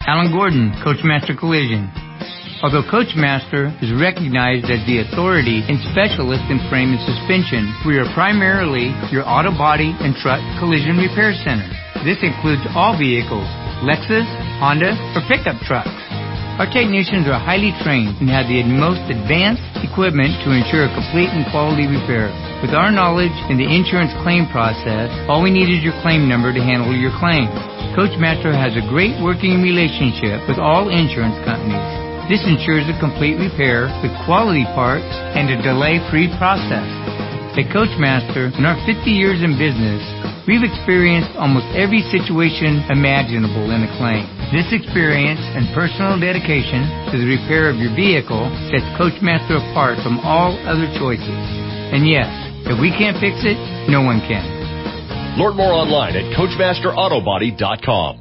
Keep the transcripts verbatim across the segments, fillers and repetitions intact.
Alan Gordon, Coachmaster Collision. Although Coachmaster is recognized as the authority and specialist in frame and suspension, we are primarily your auto body and truck collision repair center. This includes all vehicles, Lexus, Honda, or pickup trucks. Our technicians are highly trained and have the most advanced equipment to ensure a complete and quality repair. With our knowledge in the insurance claim process, all we need is your claim number to handle your claim. Coachmaster has a great working relationship with all insurance companies. This ensures a complete repair with quality parts and a delay-free process. At Coachmaster, in our fifty years in business, we've experienced almost every situation imaginable in a claim. This experience and personal dedication to the repair of your vehicle sets Coachmaster apart from all other choices. And yes, if we can't fix it, no one can. Learn more online at Coachmaster Auto Body dot com.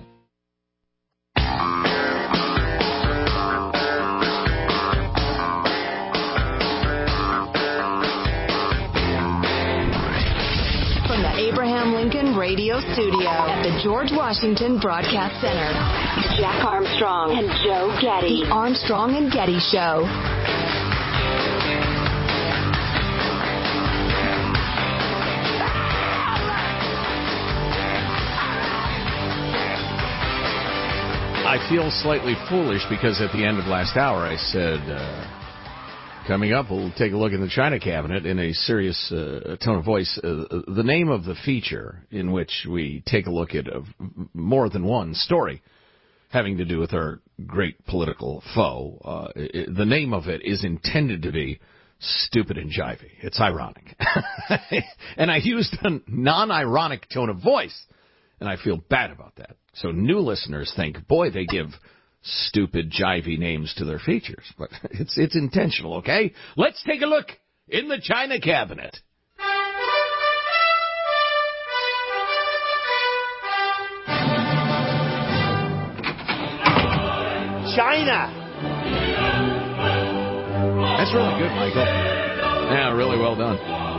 Lincoln Radio Studio at the George Washington Broadcast Center. Jack Armstrong and Joe Getty. The Armstrong and Getty Show. I feel slightly foolish because at the end of last hour I said, uh, coming up, we'll take a look in the China cabinet in a serious uh, tone of voice. Uh, the name of the feature in which we take a look at uh, more than one story having to do with our great political foe, uh, it, the name of it is intended to be Stupid and Jivey. It's ironic. And I used a non-ironic tone of voice, and I feel bad about that. So new listeners think, boy, they give stupid, jivey names to their features. But it's it's intentional, okay? Let's take a look in the China cabinet. China. That's really good, Michael. Yeah, really well done.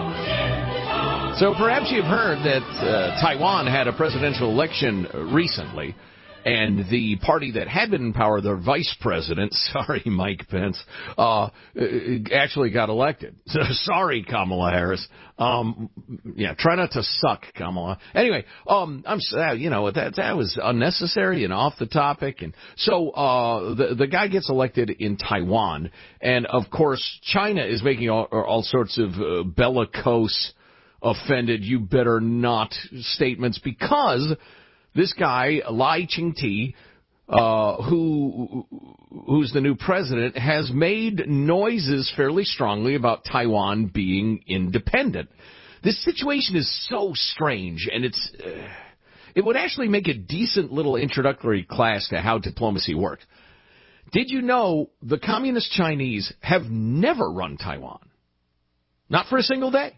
So perhaps you've heard that uh, Taiwan had a presidential election recently, and the party that had been in power, their vice president, sorry, Mike Pence, uh, actually got elected. So, sorry, Kamala Harris. Um, yeah, try not to suck, Kamala. Anyway, um, I'm, uh, you know, that that was unnecessary and off the topic. And so, uh, the the guy gets elected in Taiwan, and of course, China is making all, all sorts of uh, bellicose, offended, you better not statements because this guy, Lai Ching-te, uh, who, who's the new president, has made noises fairly strongly about Taiwan being independent. This situation is so strange, and it's, uh, it would actually make a decent little introductory class to how diplomacy works. Did you know the communist Chinese have never run Taiwan? Not for a single day.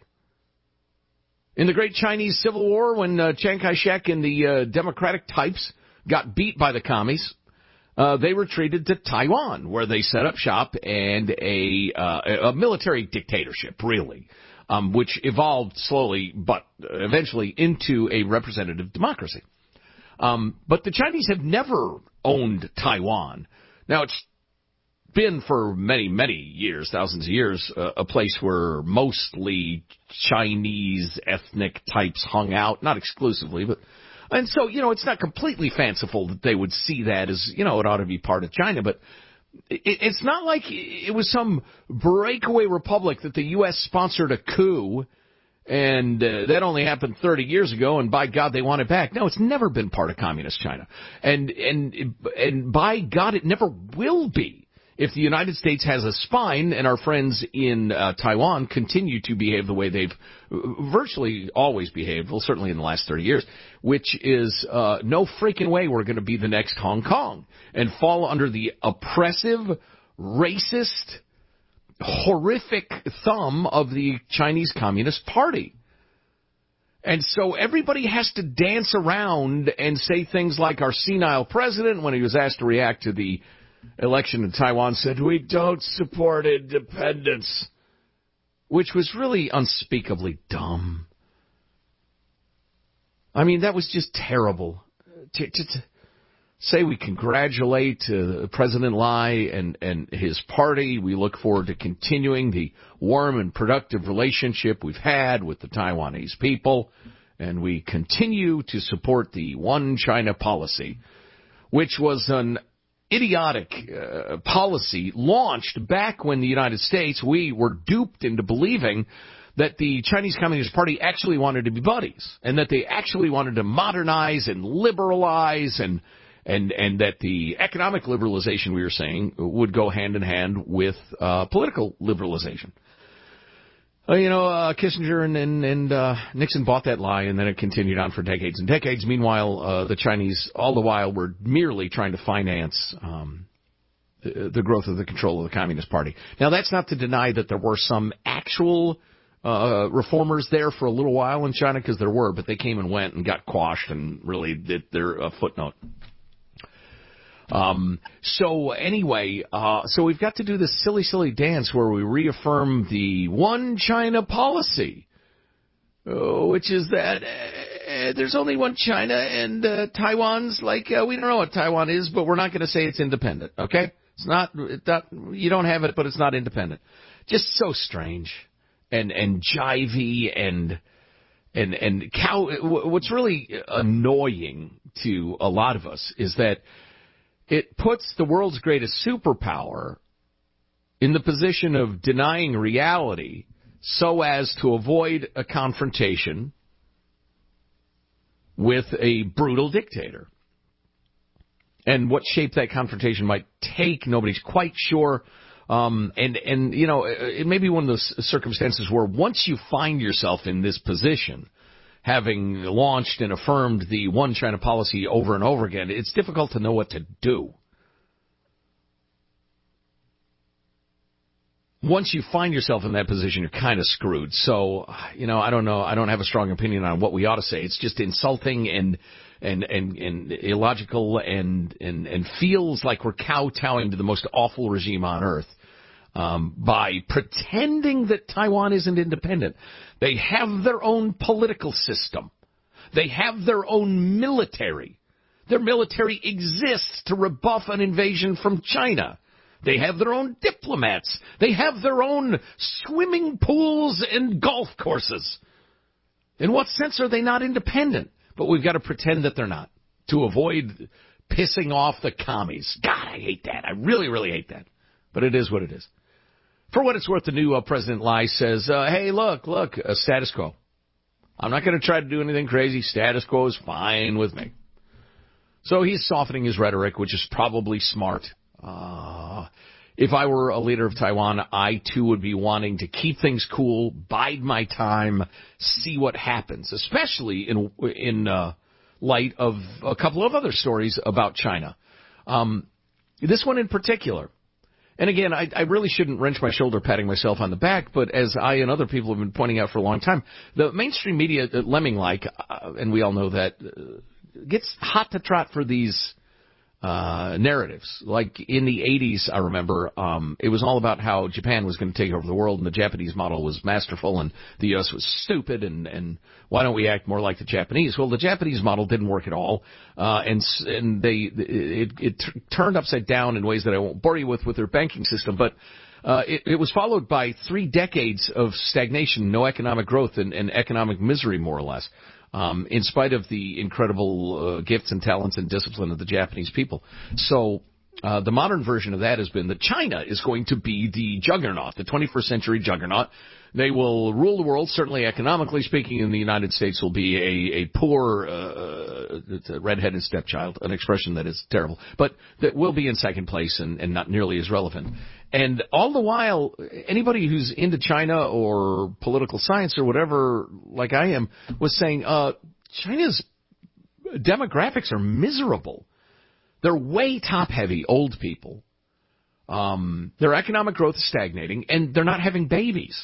In the Great Chinese Civil War, when uh, Chiang Kai-shek and the uh, democratic types got beat by the commies, uh, they retreated to Taiwan, where they set up shop and a uh, a military dictatorship, really, um, which evolved slowly but eventually into a representative democracy. Um, but the Chinese have never owned Taiwan. Now, it's been for many, many years, thousands of years, uh, a place where mostly Chinese ethnic types hung out, not exclusively, but, and so, you know, it's not completely fanciful that they would see that as, you know, it ought to be part of China, but it, it's not like it was some breakaway republic that the U S sponsored a coup, and uh, that only happened thirty years ago, and by God, they want it back. No, it's never been part of communist China, and, and, and by God, it never will be. If the United States has a spine and our friends in uh, Taiwan continue to behave the way they've virtually always behaved, well, certainly in the last thirty years, which is uh, no freaking way we're going to be the next Hong Kong and fall under the oppressive, racist, horrific thumb of the Chinese Communist Party. And so everybody has to dance around and say things like our senile president, when he was asked to react to the election in Taiwan, said, we don't support independence, which was really unspeakably dumb. I mean, that was just terrible. say we congratulate uh, President Lai and, and his party. We look forward to continuing the warm and productive relationship we've had with the Taiwanese people, and we continue to support the One China policy, which was an idiotic uh, policy launched back when the United States, we were duped into believing that the Chinese Communist Party actually wanted to be buddies, and that they actually wanted to modernize and liberalize, and and and that the economic liberalization, we were saying, would go hand in hand with uh, political liberalization. Uh, you know, uh, Kissinger and, and, and uh, Nixon bought that lie, and then it continued on for decades and decades. Meanwhile, uh, the Chinese, all the while, were merely trying to finance um, the, the growth of the control of the Communist Party. Now, that's not to deny that there were some actual uh, reformers there for a little while in China, because there were, but they came and went and got quashed, and really did their uh, footnote. Um, so anyway, uh, so we've got to do this silly, silly dance where we reaffirm the One China policy, uh, which is that uh, there's only one China, and uh, Taiwan's like, uh, we don't know what Taiwan is, but we're not going to say it's independent, okay? It's not, it's not, you don't have it, but it's not independent. Just so strange and, and jivey and, and, and cow. What's really annoying to a lot of us is that it puts the world's greatest superpower in the position of denying reality so as to avoid a confrontation with a brutal dictator. And what shape that confrontation might take, nobody's quite sure. Um, and, and, you know, it may be one of those circumstances where once you find yourself in this position, having launched and affirmed the One China policy over and over again, it's difficult to know what to do. Once you find yourself in that position, you're kind of screwed. So, you know, I don't know. I don't have a strong opinion on what we ought to say. It's just insulting and and and, and illogical and, and, and feels like we're kowtowing to the most awful regime on earth. Um, by pretending that Taiwan isn't independent. They have their own political system. They have their own military. Their military exists to rebuff an invasion from China. They have their own diplomats. They have their own swimming pools and golf courses. In what sense are they not independent? But we've got to pretend that they're not to avoid pissing off the commies. God, I hate that. I really, really hate that. But it is what it is. For what it's worth, the new uh, President Lai says, uh, hey, look, look, uh, status quo. I'm not going to try to do anything crazy. Status quo is fine with me. So he's softening his rhetoric, which is probably smart. Uh, if I were a leader of Taiwan, I, too, would be wanting to keep things cool, bide my time, see what happens, especially in, in uh, light of a couple of other stories about China. Um, this one in particular. And again, I, I really shouldn't wrench my shoulder patting myself on the back, but as I and other people have been pointing out for a long time, the mainstream media, uh, lemming-like, uh, and we all know that, uh, gets hot to trot for these uh narratives. Like in the eighties, I remember, um, it was all about how Japan was going to take over the world, and the Japanese model was masterful, and the U S was stupid, and, and why don't we act more like the Japanese? Well, the Japanese model didn't work at all, uh, and and they it, it t- turned upside down in ways that I won't bore you with with their banking system, but uh, it, it was followed by three decades of stagnation, no economic growth, and, and economic misery, more or less. Um, in spite of the incredible uh, gifts and talents and discipline of the Japanese people. So uh, the modern version of that has been that China is going to be the juggernaut, the twenty-first century juggernaut. They will rule the world, certainly economically speaking, and the United States will be a, a poor, uh, it's a redheaded stepchild, an expression that is terrible, but that will be in second place and, and not nearly as relevant. And all the while, anybody who's into China or political science or whatever, like I am, was saying, uh, China's demographics are miserable. They're way top-heavy, old people. Um, their economic growth is stagnating, and they're not having babies.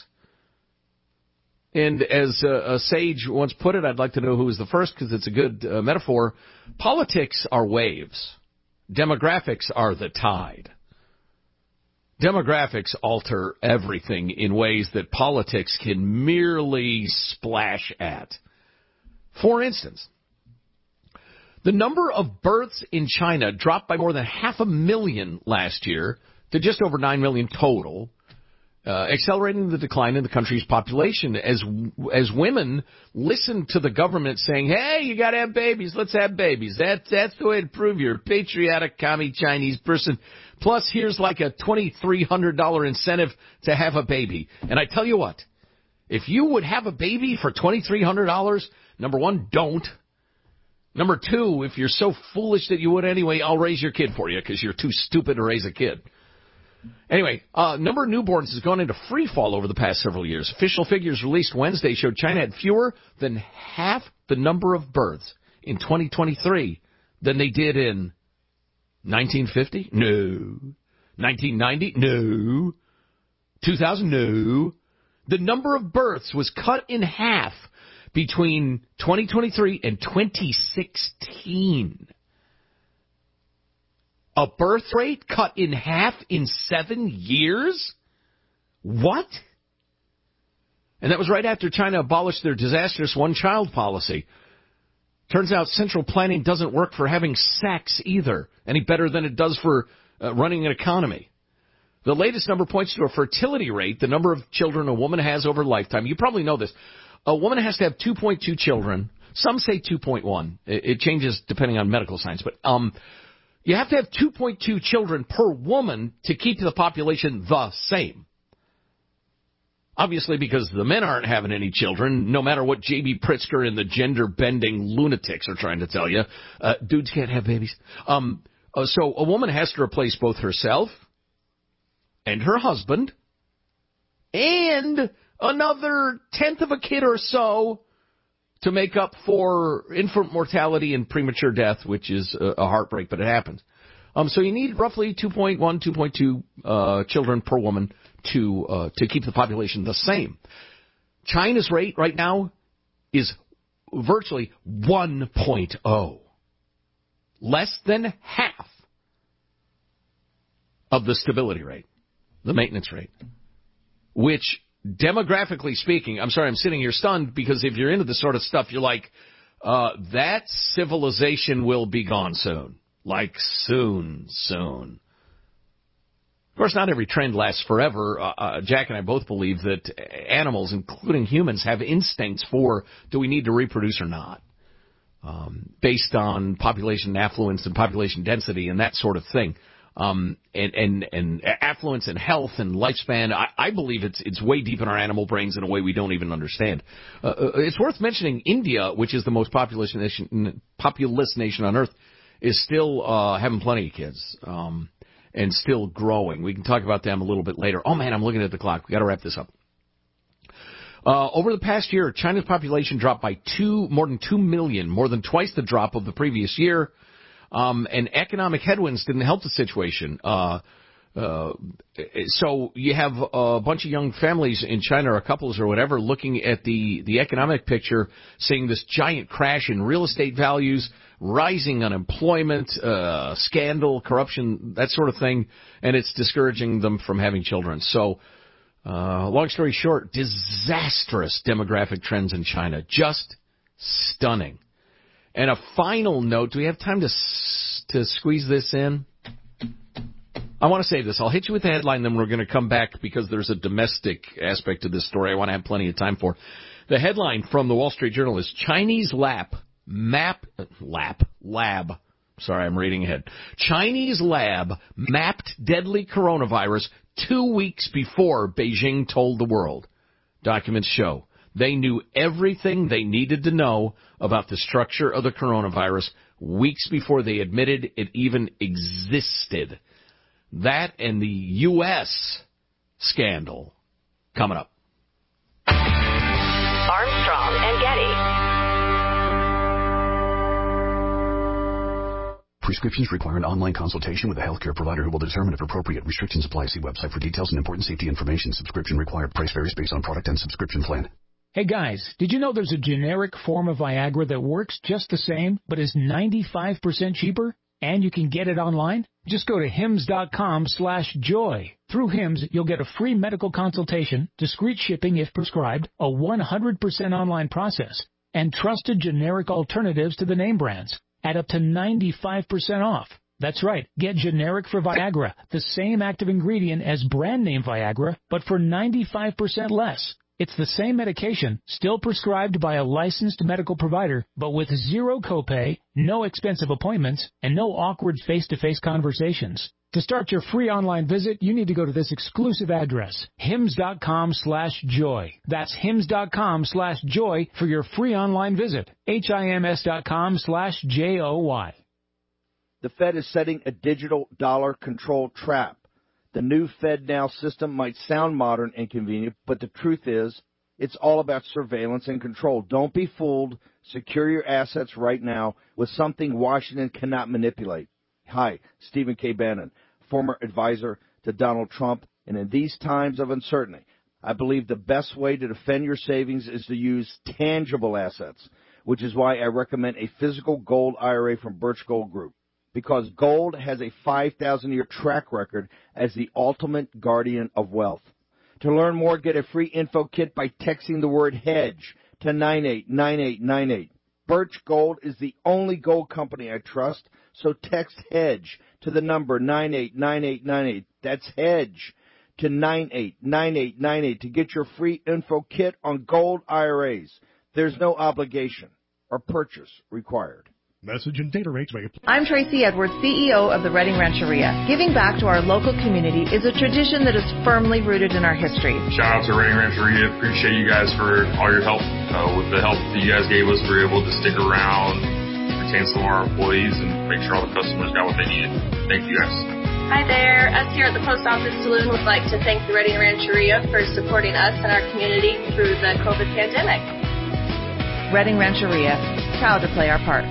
And as a, a sage once put it, I'd like to know who was the first, because it's a good uh, metaphor. Politics are waves. Demographics are the tide. Demographics alter everything in ways that politics can merely splash at. For instance, The number of births in China dropped by more than half a million last year to just over nine million total, uh, accelerating the decline in the country's population as as women listen to the government saying, hey, you got to have babies, let's have babies. That, that's the way to prove you're a patriotic, commie Chinese person. Plus, here's like a twenty-three hundred dollars incentive to have a baby. And I tell you what, if you would have a baby for twenty-three hundred dollars, number one, don't. Number two, if you're so foolish that you would anyway, I'll raise your kid for you because you're too stupid to raise a kid. Anyway, uh, number of newborns has gone into free fall over the past several years. Official figures released Wednesday showed China had fewer than half the number of births in twenty twenty-three than they did in nineteen fifty? No. nineteen ninety? No. two thousand? No. The number of births was cut in half between twenty twenty-three and twenty sixteen. A birth rate cut in half in seven years? What? And that was right after China abolished their disastrous one-child policy. Turns out central planning doesn't work for having sex either, any better than it does for uh, running an economy. The latest number points to a fertility rate, the number of children a woman has over a lifetime. You probably know this. A woman has to have two point two children. Some say two point one. It, it changes depending on medical science. But um, you have to have two point two children per woman to keep the population the same. Obviously, because the men aren't having any children, no matter what J B. Pritzker and the gender-bending lunatics are trying to tell you. Uh, dudes can't have babies. Um, uh, so a woman has to replace both herself and her husband and another tenth of a kid or so to make up for infant mortality and premature death, which is a, a heartbreak, but it happens. Um, so you need roughly two point one, two point two uh, children per woman to uh, to keep the population the same. China's rate right now is virtually one point oh. Less than half of the stability rate, the maintenance rate, which demographically speaking, I'm sorry, I'm sitting here stunned because if you're into this sort of stuff, you're like, uh, that civilization will be gone soon. Like soon, soon. Of course, not every trend lasts forever. Uh, uh, Jack and I both believe that animals, including humans, have instincts for do we need to reproduce or not, um, based on population affluence and population density and that sort of thing. Um, and, and, and affluence and health and lifespan, I, I believe it's, it's way deep in our animal brains in a way we don't even understand. Uh, it's worth mentioning India, which is the most populous nation, populous nation on earth, is still, uh, having plenty of kids, um, and still growing. We can talk about them a little bit later. Oh man, I'm looking at the clock. We gotta wrap this up. Uh, over the past year, China's population dropped by two, more than two million, more than twice the drop of the previous year. Um, and economic headwinds didn't help the situation. Uh, uh, so you have a bunch of young families in China or couples or whatever looking at the, the economic picture, seeing this giant crash in real estate values, rising unemployment, uh, scandal, corruption, that sort of thing, and it's discouraging them from having children. So, uh, long story short, disastrous demographic trends in China. Just stunning. And a final note, do we have time to to squeeze this in? I want to say this. I'll hit you with the headline, then we're going to come back because there's a domestic aspect to this story I want to have plenty of time for. The headline from the Wall Street Journal is Chinese lab, map, lab, lab, sorry, I'm reading ahead. Chinese lab mapped deadly coronavirus two weeks before Beijing told the world. Documents show they knew everything they needed to know about the structure of the coronavirus weeks before they admitted it even existed. That and the U S scandal coming up. Armstrong and Getty. Prescriptions require an online consultation with a healthcare provider who will determine if appropriate. Restrictions apply. See website for details and important safety information. Subscription required. Price varies based on product and subscription plan. Hey guys, did you know there's a generic form of Viagra that works just the same, but is ninety-five percent cheaper? And you can get it online? Just go to hims.com slash joy. Through Hims, you'll get a free medical consultation, discreet shipping if prescribed, a one hundred percent online process, and trusted generic alternatives to the name brands. at up to ninety-five percent off. That's right. Get generic for Viagra, the same active ingredient as brand name Viagra, but for ninety-five percent less. It's the same medication, still prescribed by a licensed medical provider, but with zero copay, no expensive appointments, and no awkward face-to-face conversations. To start your free online visit, you need to go to this exclusive address, hims.com slash joy. That's hims.com slash joy for your free online visit, hims.com slash J O Y. The Fed is setting a digital dollar control trap. The new FedNow system might sound modern and convenient, but the truth is, it's all about surveillance and control. Don't be fooled. Secure your assets right now with something Washington cannot manipulate. Hi, Stephen K. Bannon, former advisor to Donald Trump, and in these times of uncertainty, I believe the best way to defend your savings is to use tangible assets, which is why I recommend a physical gold I R A from Birch Gold Group. Because gold has a five thousand year track record as the ultimate guardian of wealth. To learn more, get a free info kit by texting the word HEDGE to nine eight nine eight nine eight. Birch Gold is the only gold company I trust, so text HEDGE to the number nine eight nine eight nine eight. That's HEDGE to nine eight nine eight nine eight to get your free info kit on gold I R As. There's no obligation or purchase required. Message and data rates may apply. I'm Tracy Edwards, C E O of the Reading Rancheria. Giving back to our local community is a tradition that is firmly rooted in our history. Shout out to Reading Rancheria. Appreciate you guys for all your help. Uh, with the help that you guys gave us, we were able to stick around, retain some of our employees, and make sure all the customers got what they needed. Thank you guys. Hi there. Us here at the Post Office Saloon would like to thank the Reading Rancheria for supporting us and our community through the COVID pandemic. Reading Rancheria, proud to play our part.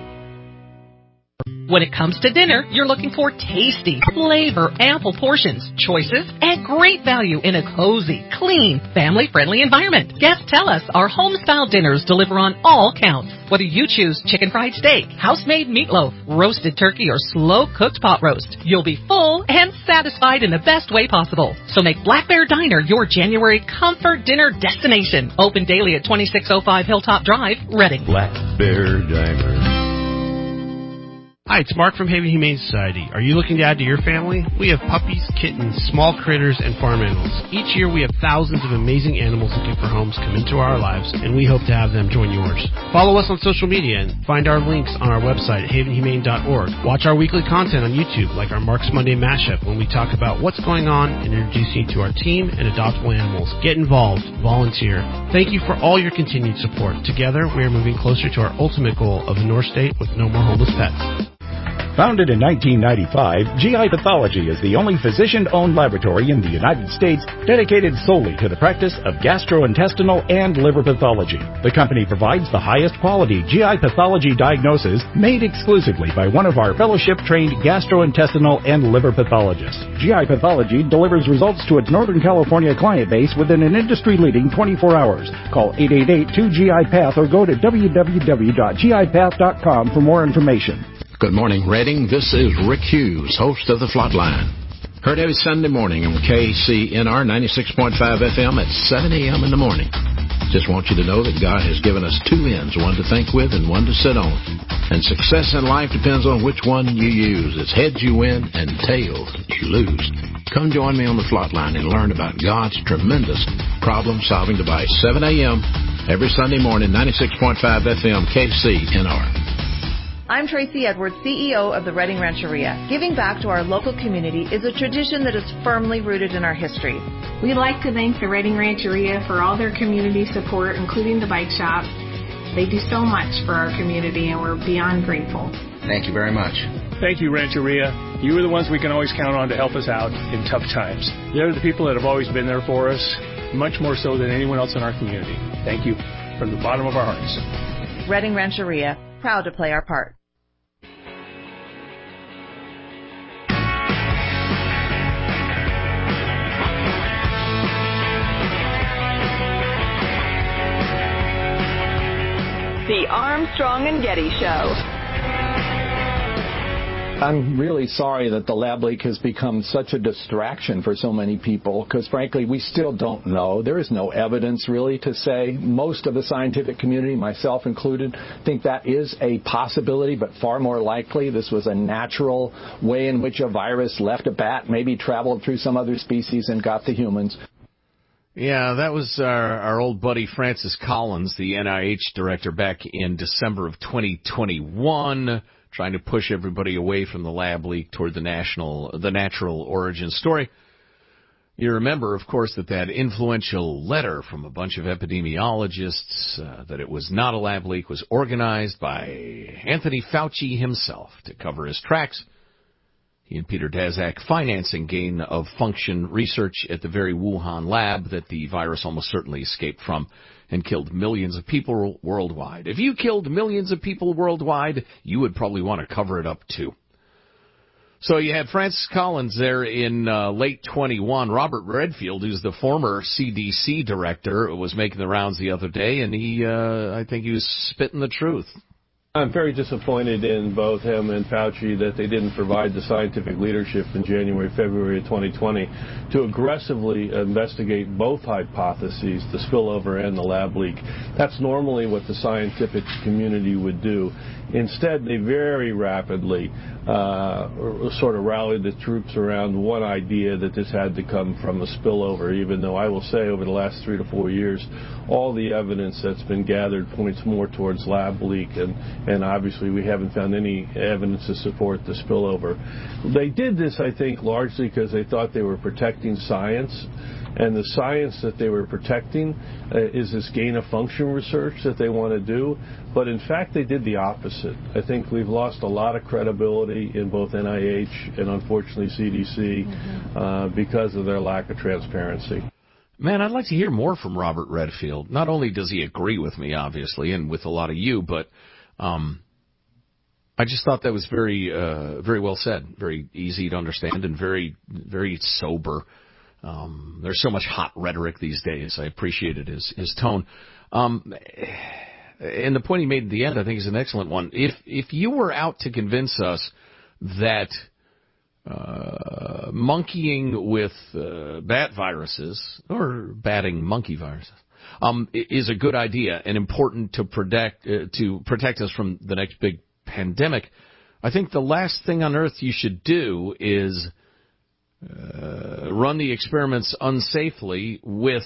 When it comes to dinner, you're looking for tasty, flavor, ample portions, choices, and great value in a cozy, clean, family-friendly environment. Guests tell us our home-style dinners deliver on all counts. Whether you choose chicken fried steak, house-made meatloaf, roasted turkey, or slow-cooked pot roast, you'll be full and satisfied in the best way possible. So make Black Bear Diner your January comfort dinner destination. Open daily at twenty-six oh five Hilltop Drive, Reading. Black Bear Diner. Hi, it's Mark from Haven Humane Society. Are you looking to add to your family? We have puppies, kittens, small critters, and farm animals. Each year we have thousands of amazing animals looking for homes come into our lives, and we hope to have them join yours. Follow us on social media and find our links on our website at haven humane dot org. Watch our weekly content on YouTube, like our Mark's Monday Mashup, when we talk about what's going on and introduce you to our team and adoptable animals. Get involved. Volunteer. Thank you for all your continued support. Together, we are moving closer to our ultimate goal of a North State with no more homeless pets. Founded in nineteen ninety-five, G I Pathology is the only physician-owned laboratory in the United States dedicated solely to the practice of gastrointestinal and liver pathology. The company provides the highest quality G I pathology diagnosis made exclusively by one of our fellowship-trained gastrointestinal and liver pathologists. G I Pathology delivers results to its Northern California client base within an industry-leading twenty-four hours. Call eight eight eight two G I Path or go to w w w dot g i path dot com for more information. Good morning, Reading. This is Rick Hughes, host of The Flatline. Heard every Sunday morning on K C N R ninety-six point five F M at seven a.m. in the morning. Just want you to know that God has given us two ends, one to think with and one to sit on. And success in life depends on which one you use. It's heads you win and tails you lose. Come join me on The Flatline and learn about God's tremendous problem-solving device. seven a.m. every Sunday morning, ninety-six point five F M, K C N R. I'm Tracy Edwards, C E O of the Reading Rancheria. Giving back to our local community is a tradition that is firmly rooted in our history. We'd like to thank the Reading Rancheria for all their community support, including the bike shop. They do so much for our community, and we're beyond grateful. Thank you very much. Thank you, Rancheria. You are the ones we can always count on to help us out in tough times. They're the people that have always been there for us, much more so than anyone else in our community. Thank you from the bottom of our hearts. Reading Rancheria, proud to play our part. The Armstrong and Getty Show. I'm really sorry that the lab leak has become such a distraction for so many people, because frankly, we still don't know. There is no evidence really to say. Most of the scientific community, myself included, think that is a possibility, but far more likely this was a natural way in which a virus left a bat, maybe traveled through some other species and got to humans. Yeah, that was our, our old buddy Francis Collins, the N I H director, back in December of twenty twenty-one, trying to push everybody away from the lab leak toward the national, the natural origin story. You remember, of course, that that influential letter from a bunch of epidemiologists uh, that it was not a lab leak was organized by Anthony Fauci himself to cover his tracks. He and Peter Daszak financing gain of function research at the very Wuhan lab that the virus almost certainly escaped from and killed millions of people worldwide. If you killed millions of people worldwide, you would probably want to cover it up too. So you had Francis Collins there in uh, late twenty-one. Robert Redfield, who's the former C D C director, was making the rounds the other day, and he, uh, I think he was spitting the truth. I'm very disappointed in both him and Fauci that they didn't provide the scientific leadership in January, February of twenty twenty to aggressively investigate both hypotheses, the spillover and the lab leak. That's normally what the scientific community would do. Instead, they very rapidly uh, sort of rallied the troops around one idea that this had to come from a spillover, even though I will say over the last three to four years, all the evidence that's been gathered points more towards lab leak, and, and obviously we haven't found any evidence to support the spillover. They did this, I think, largely because they thought they were protecting science. And the science that they were protecting uh, is this gain-of-function research that they want to do. But in fact, they did the opposite. I think we've lost a lot of credibility in both N I H and, unfortunately, C D C mm-hmm. uh, because of their lack of transparency. Man, I'd like to hear more from Robert Redfield. Not only does he agree with me, obviously, and with a lot of you, but um, I just thought that was very, uh, very well said, very easy to understand, and very, very sober. Um, there's so much hot rhetoric these days. I appreciated his, his tone. Um, and the point he made at the end, I think, is an excellent one. If, if you were out to convince us that, uh, monkeying with, uh, bat viruses, or batting monkey viruses, um, is a good idea and important to protect, uh, to protect us from the next big pandemic, I think the last thing on earth you should do is Uh, run the experiments unsafely with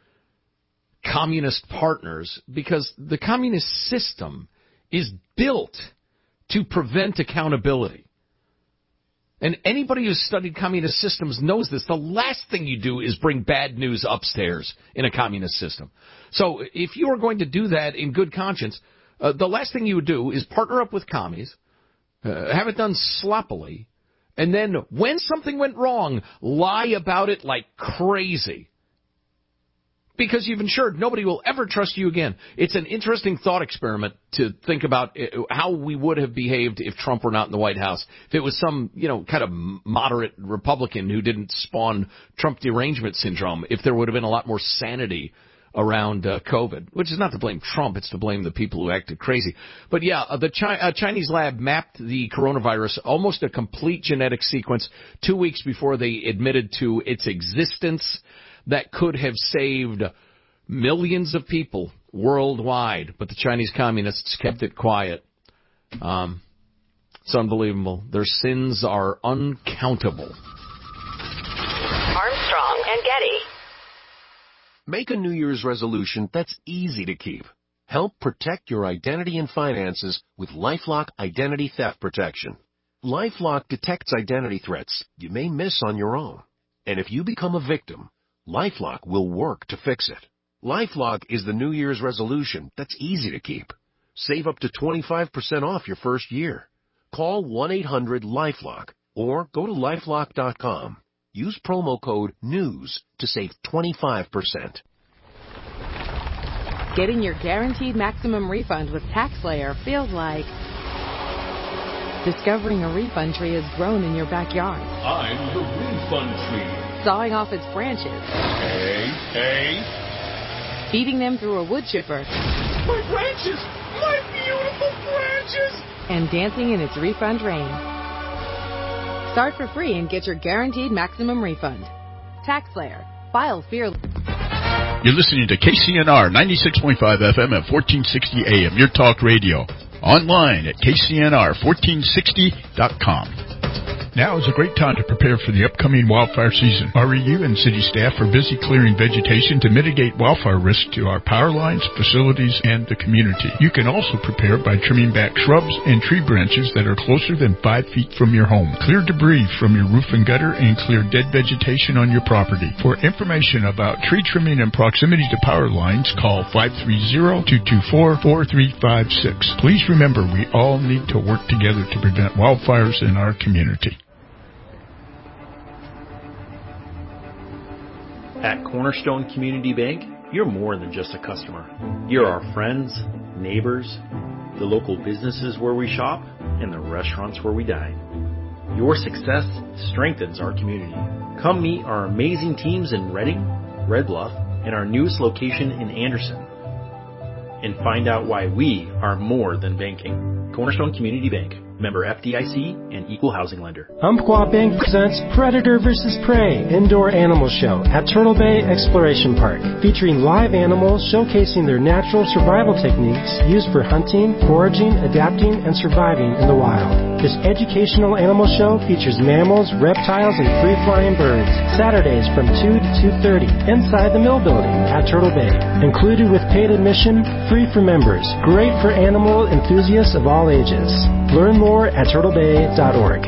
communist partners, because the communist system is built to prevent accountability. And anybody who's studied communist systems knows this. The last thing you do is bring bad news upstairs in a communist system. So if you are going to do that in good conscience, uh, the last thing you would do is partner up with commies, uh, have it done sloppily, and then when something went wrong, lie about it like crazy. Because you've ensured nobody will ever trust you again. It's an interesting thought experiment to think about how we would have behaved if Trump were not in the White House. If it was some, you know, kind of moderate Republican who didn't spawn Trump derangement syndrome, if there would have been a lot more sanity around uh, COVID, which is not to blame Trump, it's to blame the people who acted crazy. But yeah, uh, the Chi- uh, Chinese lab mapped the coronavirus, almost a complete genetic sequence, two weeks before they admitted to its existence. That could have saved millions of people worldwide, but the Chinese communists kept it quiet. Um, it's unbelievable. Their sins are uncountable. Armstrong and Getty. Make a New Year's resolution that's easy to keep. Help protect your identity and finances with LifeLock Identity Theft Protection. LifeLock detects identity threats you may miss on your own. And if you become a victim, LifeLock will work to fix it. LifeLock is the New Year's resolution that's easy to keep. Save up to twenty-five percent off your first year. Call one eight hundred LifeLock or go to lifelock dot com. Use promo code NEWS to save twenty-five percent. Getting your guaranteed maximum refund with TaxSlayer feels like discovering a refund tree has grown in your backyard. I'm the refund tree. Sawing off its branches. Hey, hey. Feeding them through a wood chipper. My branches! My beautiful branches! And dancing in its refund rain. Start for free and get your guaranteed maximum refund. TaxSlayer. File fearless. You're listening to K C N R ninety-six point five F M at fourteen sixty A M, your talk radio. Online at K C N R fourteen sixty dot com. Now is a great time to prepare for the upcoming wildfire season. R E U and city staff are busy clearing vegetation to mitigate wildfire risk to our power lines, facilities, and the community. You can also prepare by trimming back shrubs and tree branches that are closer than five feet from your home. Clear debris from your roof and gutter and clear dead vegetation on your property. For information about tree trimming and proximity to power lines, call five three zero, two two four, four three five six. Please remember, we all need to work together to prevent wildfires in our community. At Cornerstone Community Bank, you're more than just a customer. You're our friends, neighbors, the local businesses where we shop, and the restaurants where we dine. Your success strengthens our community. Come meet our amazing teams in Reading, Red Bluff, and our newest location in Anderson. And find out why we are more than banking. Cornerstone Community Bank. Member F D I C and Equal Housing Lender. Umpqua Bank presents Predator versus. Prey Indoor Animal Show at Turtle Bay Exploration Park, featuring live animals showcasing their natural survival techniques used for hunting, foraging, adapting, and surviving in the wild. This educational animal show features mammals, reptiles, and free-flying birds. Saturdays from two to two thirty inside the Mill Building at Turtle Bay. Included with paid admission, free for members. Great for animal enthusiasts of all ages. Learn more at turtle bay dot org.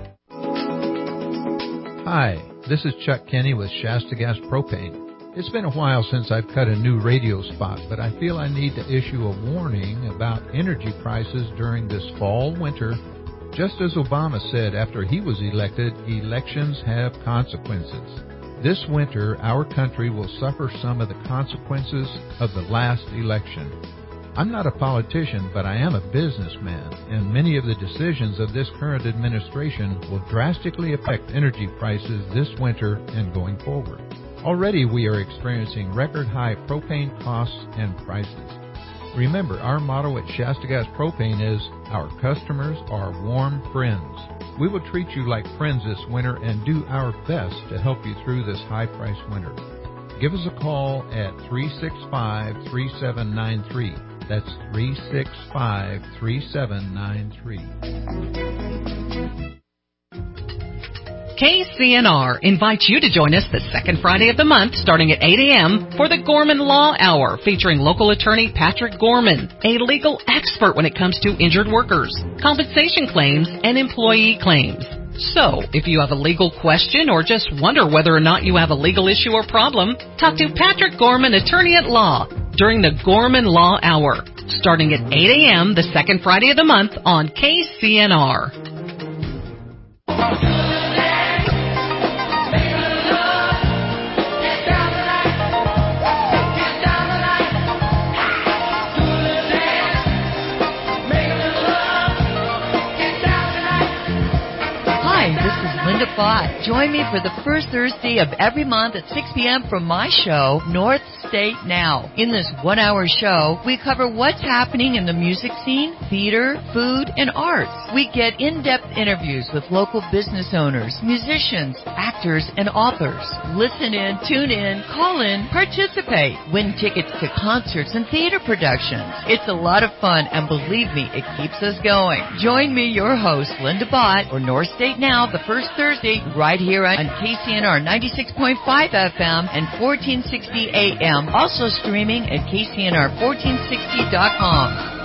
Hi, this is Chuck Kenny with Shasta Gas Propane. It's been a while since I've cut a new radio spot, but I feel I need to issue a warning about energy prices during this fall winter. Just as Obama said after he was elected, elections have consequences. This winter, our country will suffer some of the consequences of the last election. I'm not a politician, but I am a businessman, and many of the decisions of this current administration will drastically affect energy prices this winter and going forward. Already we are experiencing record-high propane costs and prices. Remember, our motto at Shasta Gas Propane is, our customers are warm friends. We will treat you like friends this winter and do our best to help you through this high-priced winter. Give us a call at three six five, three seven nine three. That's three six five, three seven nine three. K C N R invites you to join us the second Friday of the month starting at eight a.m. for the Gorman Law Hour featuring local attorney Patrick Gorman, a legal expert when it comes to injured workers, compensation claims, and employee claims. So, if you have a legal question or just wonder whether or not you have a legal issue or problem, talk to Patrick Gorman, attorney at law, during the Gorman Law Hour, starting at eight a.m. the second Friday of the month on K C N R. Join me for the first Thursday of every month at six p.m. from my show, North State Now. In this one-hour show, we cover what's happening in the music scene, theater, food, and arts. We get in-depth interviews with local business owners, musicians, actors, and authors. Listen in, tune in, call in, participate, win tickets to concerts and theater productions. It's a lot of fun, and believe me, it keeps us going. Join me, your host, Linda Bott, for North State Now, the first Thursday, right here on K C N R ninety-six point five F M and fourteen sixty A M. Also streaming at K C N R fourteen sixty dot com.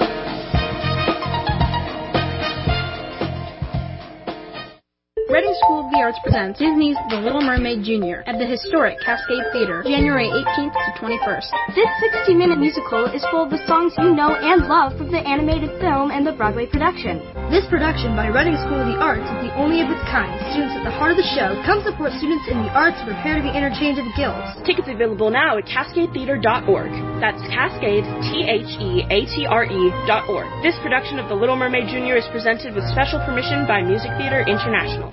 Reading School of the Arts presents Disney's The Little Mermaid Junior at the historic Cascade Theater, January eighteenth to twenty-first. This sixty-minute musical is full of the songs you know and love from the animated film and the Broadway production. This production by Reading School of the Arts is the only of its kind. Students at the heart of the show come support students in the arts and prepare to be entertained in the guilds. Tickets available now at cascade theater dot org. That's Cascade, T H E A T R E dot org. This production of The Little Mermaid Junior is presented with special permission by Music Theater International.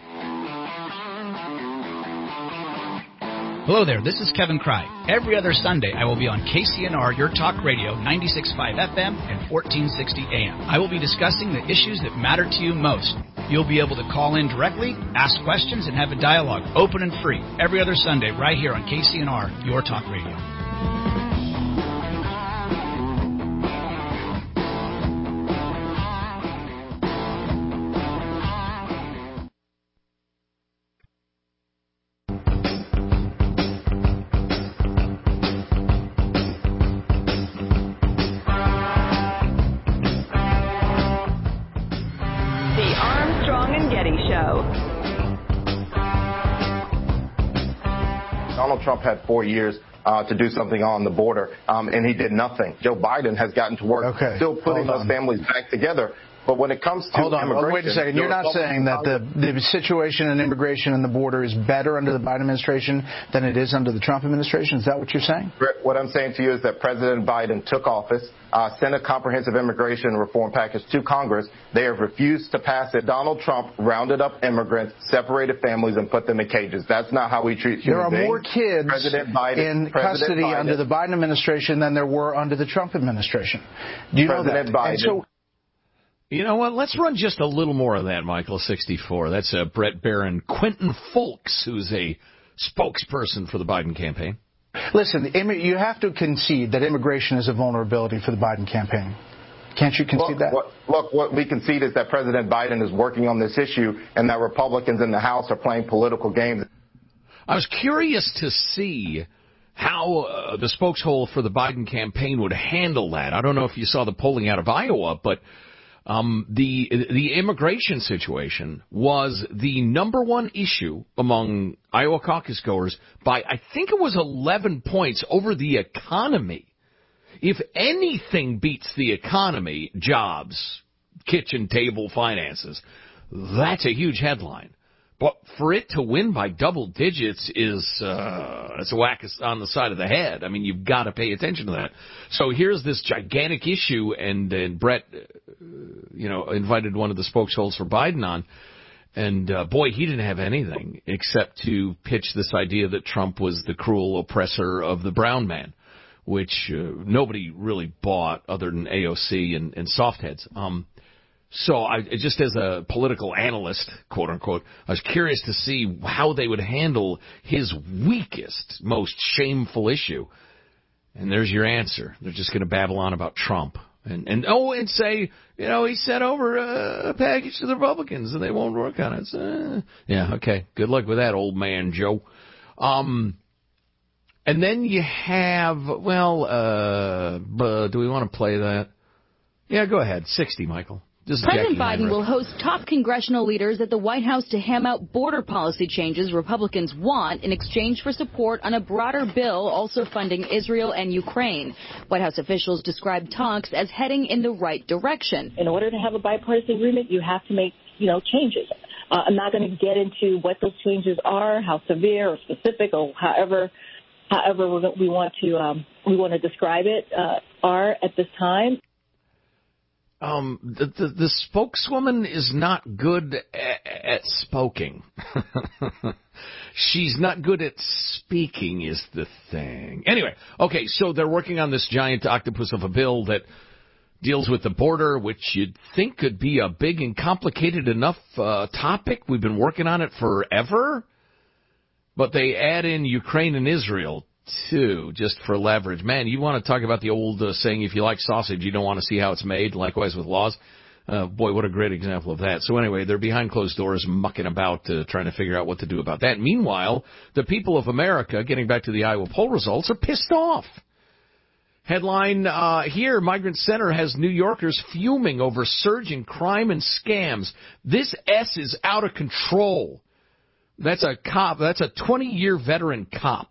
Hello there, this is Kevin Cry. Every other Sunday, I will be on K C N R, Your Talk Radio, ninety-six point five F M and fourteen sixty A M. I will be discussing the issues that matter to you most. You'll be able to call in directly, ask questions, and have a dialogue, open and free, every other Sunday right here on K C N R, Your Talk Radio. Donald Trump had four years uh, to do something on the border, um, and he did nothing. Joe Biden has gotten to work okay. still putting those families back together. But when it comes to Hold on, immigration... wait a second. You're not saying that the, the situation in immigration and the border is better under the Biden administration than it is under the Trump administration? Is that what you're saying? What I'm saying to you is that President Biden took office, uh, sent a comprehensive immigration reform package to Congress. They have refused to pass it. Donald Trump rounded up immigrants, separated families, and put them in cages. That's not how we treat human beings. There are more kids President Biden, in President custody Biden, under the Biden administration than there were under the Trump administration. Do you President know that? Biden. And so, You know what? Let's run just a little more of that, Michael sixty-four. That's uh, Brett Barron. Quentin Fulks, who's a spokesperson for the Biden campaign. Listen, you have to concede that immigration is a vulnerability for the Biden campaign. Can't you concede look, that? What, look, what we concede is that President Biden is working on this issue and that Republicans in the House are playing political games. I was curious to see how uh, the spokeshole for the Biden campaign would handle that. I don't know if you saw the polling out of Iowa, but Um, the the immigration situation was the number one issue among Iowa caucus goers by, I think it was eleven points over the economy. If anything beats the economy, jobs, kitchen table finances, that's a huge headline. But for it to win by double digits is uh, it's a whack on the side of the head. I mean, you've got to pay attention to that. So here's this gigantic issue, and, and Brett, uh, you know, invited one of the spokesholes for Biden on, and uh, boy, he didn't have anything except to pitch this idea that Trump was the cruel oppressor of the brown man, which uh, nobody really bought other than A O C and, and softheads. Um, So I, just as a political analyst, quote unquote, I was curious to see how they would handle his weakest, most shameful issue. And there's your answer. They're just going to babble on about Trump. And, and oh, and say, you know, he sent over a, a package to the Republicans and they won't work on it. So, uh, yeah, okay. Good luck with that, old man Joe. Um, and then you have, well, uh, but do we want to play that? Yeah, go ahead. sixty, Michael. President Biden will host top congressional leaders at the White House to ham out border policy changes Republicans want in exchange for support on a broader bill also funding Israel and Ukraine. White House officials described talks as heading in the right direction. In order to have a bipartisan agreement, you have to make, you know, changes. Uh, I'm not going to get into what those changes are, how severe or specific or however however we want to um, we want to describe it uh, are at this time. Um, the, the, the spokeswoman is not good at, at spoking. She's not good at speaking is the thing. Anyway, okay, so they're working on this giant octopus of a bill that deals with the border, which you'd think could be a big and complicated enough uh, topic. We've been working on it forever. But they add in Ukraine and Israel too, just for leverage. Man, you want to talk about the old uh, saying, if you like sausage, you don't want to see how it's made, likewise with laws. Uh, boy, what a great example of that. So anyway, they're behind closed doors mucking about uh, trying to figure out what to do about that. Meanwhile, the people of America, getting back to the Iowa poll results, are pissed off. Headline uh, here, Migrant Center has New Yorkers fuming over surging crime and scams. This S is out of control. That's a cop. That's a twenty-year veteran cop.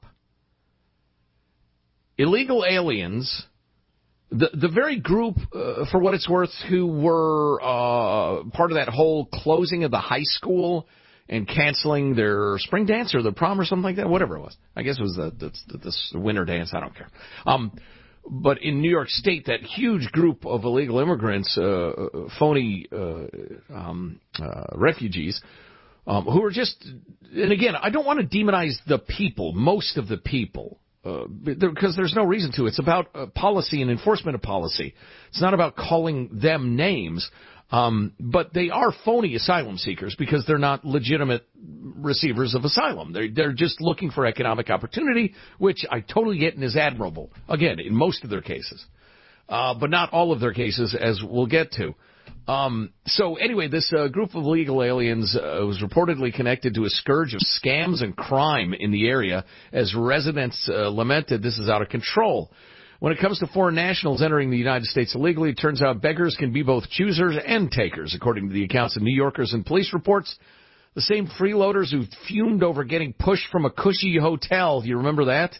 Illegal aliens, the the very group, uh, for what it's worth, who were uh, part of that whole closing of the high school and canceling their spring dance or their prom or something like that, whatever it was. I guess it was the, the, the, the winter dance. I don't care. Um, but in New York State, that huge group of illegal immigrants, uh, phony uh, um, uh, refugees, um, who are just, and again, I don't want to demonize the people, most of the people. uh, because there's no reason to. It's about uh, policy and enforcement of policy. It's not about calling them names. Um, but they are phony asylum seekers because they're not legitimate receivers of asylum. They're, they're just looking for economic opportunity, which I totally get and is admirable. Again, in most of their cases. Uh, but not all of their cases, as we'll get to. Um, so anyway, this uh, group of illegal aliens uh, was reportedly connected to a scourge of scams and crime in the area. As residents uh, lamented, this is out of control. When it comes to foreign nationals entering the United States illegally, it turns out beggars can be both choosers and takers, according to the accounts of New Yorkers and police reports. The same freeloaders who fumed over getting pushed from a cushy hotel. Do you remember that?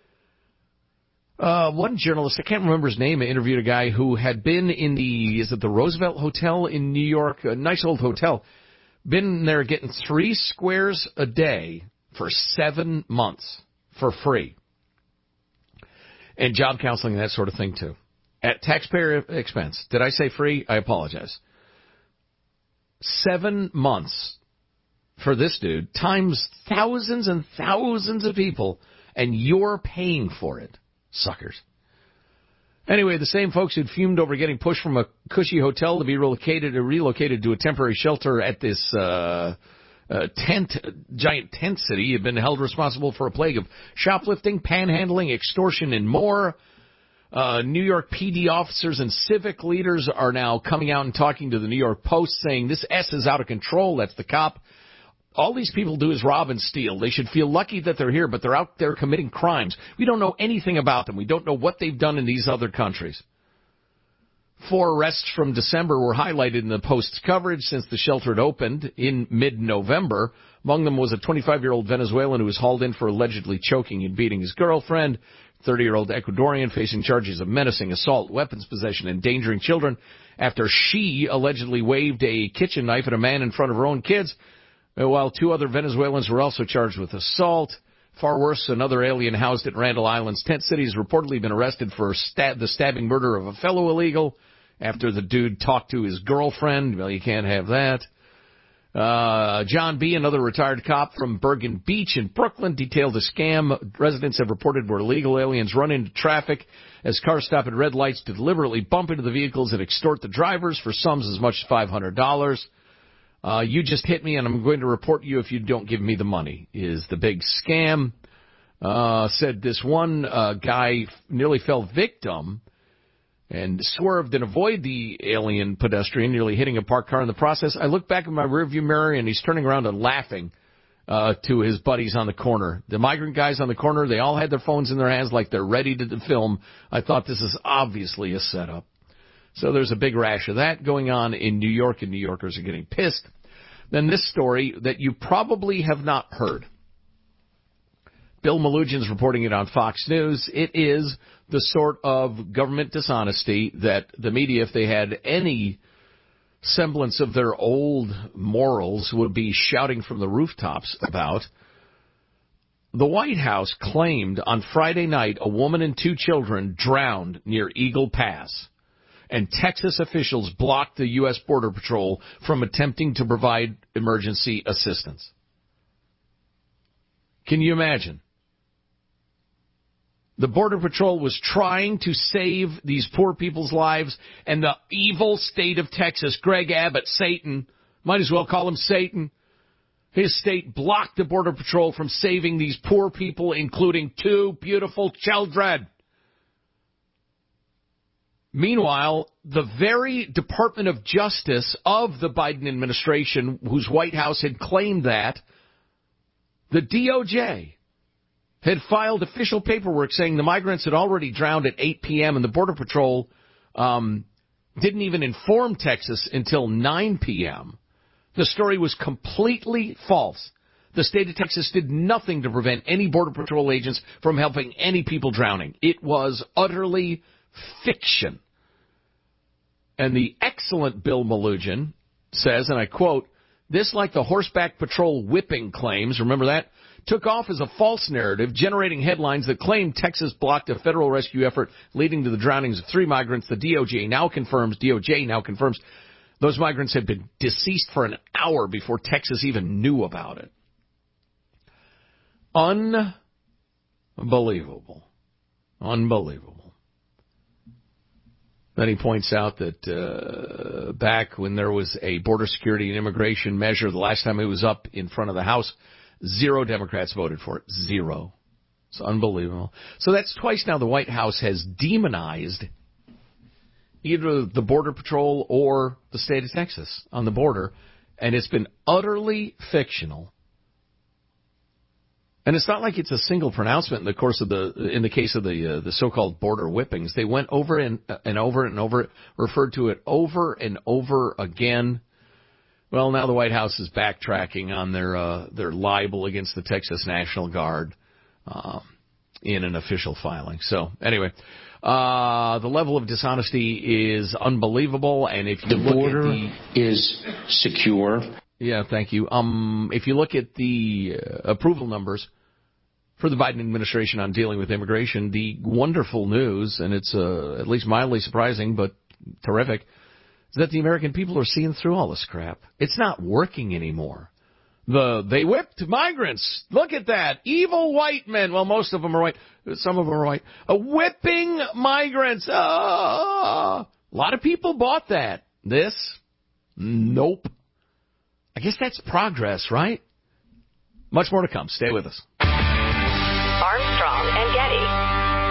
Uh, one journalist, I can't remember his name, interviewed a guy who had been in the, is it the Roosevelt Hotel in New York? A nice old hotel. Been there getting three squares a day for seven months for free. And job counseling and that sort of thing, too. At taxpayer expense. Did I say free? I apologize. Seven months for this dude, times thousands and thousands of people, and you're paying for it. Suckers. Anyway, the same folks who'd fumed over getting pushed from a cushy hotel to be relocated or relocated to a temporary shelter at this uh, uh, tent, giant tent city have been held responsible for a plague of shoplifting, panhandling, extortion, and more. Uh, New York P D officers and civic leaders are now coming out and talking to the New York Post saying this S is out of control. That's the cop. All these people do is rob and steal. They should feel lucky that they're here, but they're out there committing crimes. We don't know anything about them. We don't know what they've done in these other countries. Four arrests from December were highlighted in the Post's coverage since the shelter had opened in mid-November. Among them was a twenty-five-year-old Venezuelan who was hauled in for allegedly choking and beating his girlfriend. thirty-year-old Ecuadorian facing charges of menacing, assault, weapons possession, and endangering children after she allegedly waved a kitchen knife at a man in front of her own kids. While two other Venezuelans were also charged with assault. Far worse, another alien housed at Randall Island's tent city has reportedly been arrested for stab- the stabbing murder of a fellow illegal after the dude talked to his girlfriend. Well, you can't have that. Uh, John B., another retired cop from Bergen Beach in Brooklyn, detailed a scam residents have reported where illegal aliens run into traffic as cars stop at red lights to deliberately bump into the vehicles and extort the drivers for sums as much as five hundred dollars. Uh, you just hit me, and I'm going to report you if you don't give me the money, is the big scam. Uh, said this one uh, guy nearly fell victim and swerved and avoided the alien pedestrian, nearly hitting a parked car in the process. I look back in my rearview mirror, and he's turning around and laughing uh, to his buddies on the corner. The migrant guys on the corner, they all had their phones in their hands like they're ready to film. I thought this is obviously a setup. So there's a big rash of that going on in New York, and New Yorkers are getting pissed. Then this story that you probably have not heard. Bill Melugin reporting it on Fox News. It is the sort of government dishonesty that the media, if they had any semblance of their old morals, would be shouting from the rooftops about. The White House claimed on Friday night a woman and two children drowned near Eagle Pass. And Texas officials blocked the U S Border Patrol from attempting to provide emergency assistance. Can you imagine? The Border Patrol was trying to save these poor people's lives, and the evil state of Texas, Greg Abbott, Satan, might as well call him Satan, his state blocked the Border Patrol from saving these poor people, including two beautiful children. Meanwhile, the very Department of Justice of the Biden administration, whose White House had claimed that, the D O J, had filed official paperwork saying the migrants had already drowned at eight p.m. and the Border Patrol um, didn't even inform Texas until nine p.m. The story was completely false. The state of Texas did nothing to prevent any Border Patrol agents from helping any people drowning. It was utterly fiction. And the excellent Bill Melugin says, and I quote, this, like the horseback patrol whipping claims, remember that, took off as a false narrative, generating headlines that claimed Texas blocked a federal rescue effort leading to the drownings of three migrants. The D O J now confirms, D O J now confirms, those migrants had been deceased for an hour before Texas even knew about it. Unbelievable. Unbelievable. Then he points out that uh, back when there was a border security and immigration measure, the last time it was up in front of the House, zero Democrats voted for it. Zero. It's unbelievable. So that's twice now the White House has demonized either the Border Patrol or the state of Texas on the border, and it's been utterly fictional. And it's not like it's a single pronouncement in the course of the, in the case of the uh, the so-called border whippings. They went over and and over and over, referred to it over and over again. Well, now the White House is backtracking on their uh, their libel against the Texas National Guard uh, in an official filing. So anyway, uh, the level of dishonesty is unbelievable. And if you the look border at the, is secure. Yeah, thank you. Um, if you look at the uh, approval numbers for the Biden administration on dealing with immigration, the wonderful news, and it's uh, at least mildly surprising but terrific, is that the American people are seeing through all this crap. It's not working anymore. The they whipped migrants. Look at that. Evil white men. Well, most of them are white. Some of them are white. Uh, whipping migrants. Uh, a lot of people bought that. This? Nope. I guess that's progress, right? Much more to come. Stay with us. Armstrong and Getty.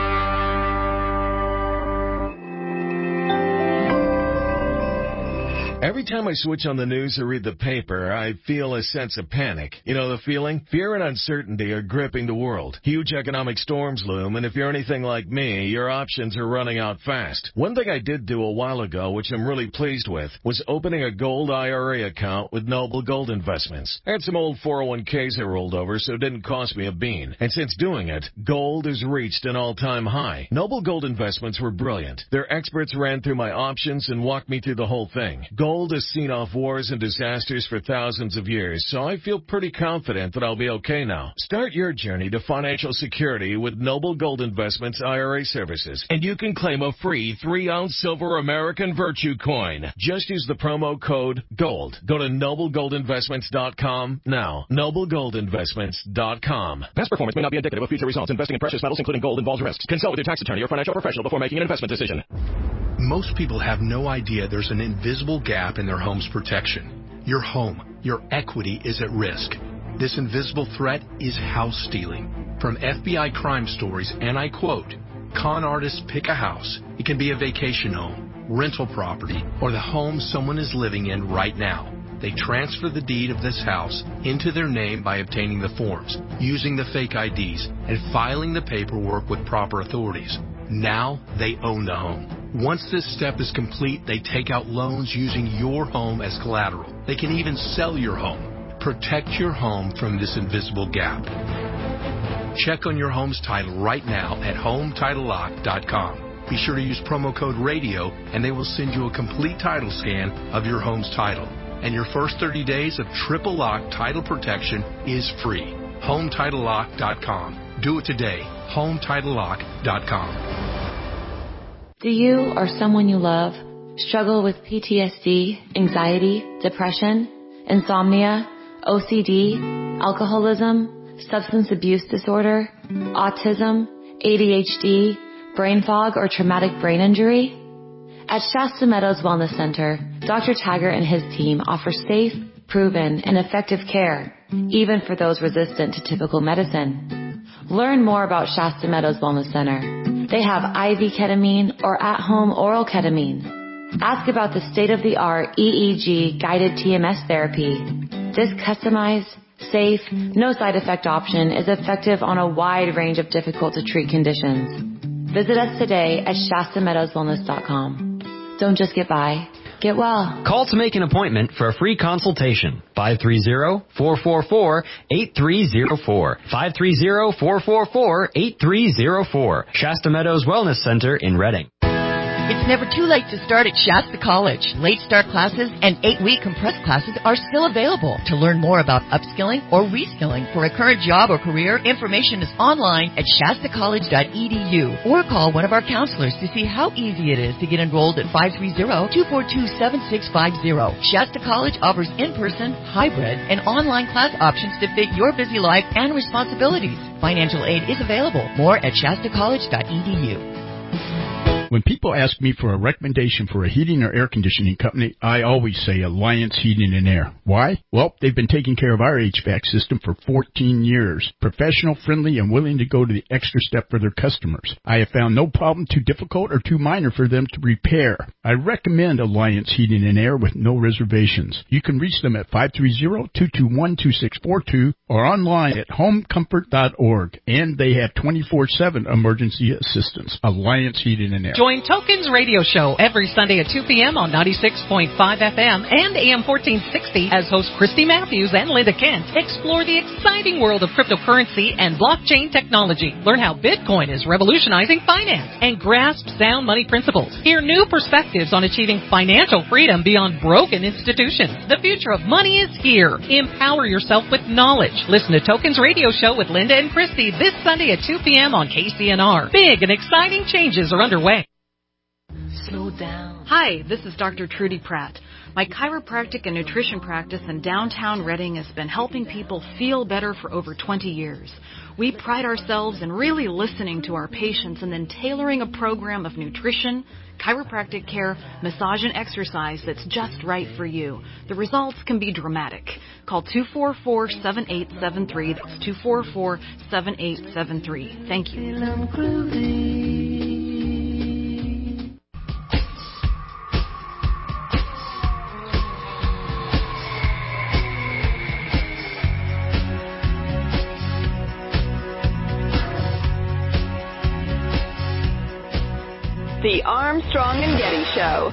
Every time I switch on the news or read the paper, I feel a sense of panic. You know the feeling? Fear and uncertainty are gripping the world. Huge economic storms loom, and if you're anything like me, your options are running out fast. One thing I did do a while ago, which I'm really pleased with, was opening a gold I R A account with Noble Gold Investments. I had some old four oh one k's I rolled over, so it didn't cost me a bean. And since doing it, gold has reached an all-time high. Noble Gold Investments were brilliant. Their experts ran through my options and walked me through the whole thing. Gold Gold has seen off wars and disasters for thousands of years, so I feel pretty confident that I'll be okay now. Start your journey to financial security with Noble Gold Investments I R A services, and you can claim a free three ounce silver American Virtue coin. Just use the promo code GOLD. Go to noble gold investments dot com now. noble gold investments dot com. Past performance may not be indicative of future results. Investing in precious metals, including gold, involves risks. Consult with your tax attorney or financial professional before making an investment decision. Most people have no idea there's an invisible gap in their home's protection. Your home, your equity is at risk. This invisible threat is house stealing. From F B I crime stories, and I quote, con artists pick a house. It can be a vacation home, rental property, or the home someone is living in right now. They transfer the deed of this house into their name by obtaining the forms, using the fake I Ds, and filing the paperwork with proper authorities. Now they own the home. Once this step is complete, they take out loans using your home as collateral. They can even sell your home. Protect your home from this invisible gap. Check on your home's title right now at home title lock dot com. Be sure to use promo code RADIO and they will send you a complete title scan of your home's title. And your first thirty days of triple lock title protection is free. home title lock dot com. Do it today. home title lock dot com. Do you or someone you love struggle with P T S D, anxiety, depression, insomnia, O C D, alcoholism, substance abuse disorder, autism, A D H D, brain fog, or traumatic brain injury? At Shasta Meadows Wellness Center, Doctor Taggart and his team offer safe, proven, and effective care, even for those resistant to typical medicine. Learn more about Shasta Meadows Wellness Center. They have I V ketamine or at-home oral ketamine. Ask about the state-of-the-art E E G guided T M S therapy. This customized, safe, no side effect option is effective on a wide range of difficult to treat conditions. Visit us today at shasta meadows wellness dot com. Don't just get by. Get well. Call to make an appointment for a free consultation. five three zero, four four four, eight three zero four. five three zero, four four four, eight three zero four. Shasta Meadows Wellness Center in Reading. It's never too late to start at Shasta College. Late start classes and eight-week compressed classes are still available. To learn more about upskilling or reskilling for a current job or career, information is online at shasta college dot e d u or call one of our counselors to see how easy it is to get enrolled at five three zero, two four two, seven six five zero. Shasta College offers in-person, hybrid, and online class options to fit your busy life and responsibilities. Financial aid is available. More at shasta college dot e d u. When people ask me for a recommendation for a heating or air conditioning company, I always say Alliance Heating and Air. Why? Well, they've been taking care of our H V A C system for fourteen years. Professional, friendly, and willing to go to the extra step for their customers. I have found no problem too difficult or too minor for them to repair. I recommend Alliance Heating and Air with no reservations. You can reach them at five three zero, two two one, two six four two or online at home comfort dot org. And they have twenty-four seven emergency assistance. Alliance Heating and Air. Join Tokens Radio Show every Sunday at two p.m. on ninety-six point five F M and A M fourteen sixty as hosts Christy Matthews and Linda Kent explore the exciting world of cryptocurrency and blockchain technology. Learn how Bitcoin is revolutionizing finance and grasp sound money principles. Hear new perspectives on achieving financial freedom beyond broken institutions. The future of money is here. Empower yourself with knowledge. Listen to Tokens Radio Show with Linda and Christy this Sunday at two p.m. on K C N R. Big and exciting changes are underway. Slow down. Hi, this is Doctor Trudy Pratt. My chiropractic and nutrition practice in downtown Reading has been helping people feel better for over twenty years. We pride ourselves in really listening to our patients and then tailoring a program of nutrition, chiropractic care, massage, and exercise that's just right for you. The results can be dramatic. Call two four four, seven eight seven three. That's two four four, seven eight seven three. Thank you. The Armstrong and Getty Show.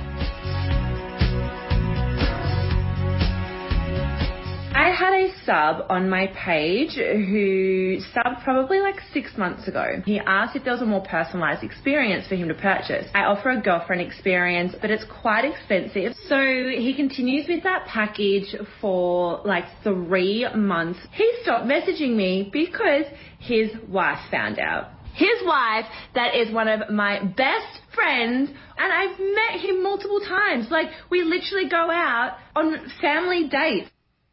I had a sub on my page who subbed probably like six months ago. He asked if there was a more personalized experience for him to purchase. I offer a girlfriend experience, but it's quite expensive. So he continues with that package for like three months. He stopped messaging me because his wife found out. His wife, that is one of my best friends, and I've met him multiple times. Like, we literally go out on family dates.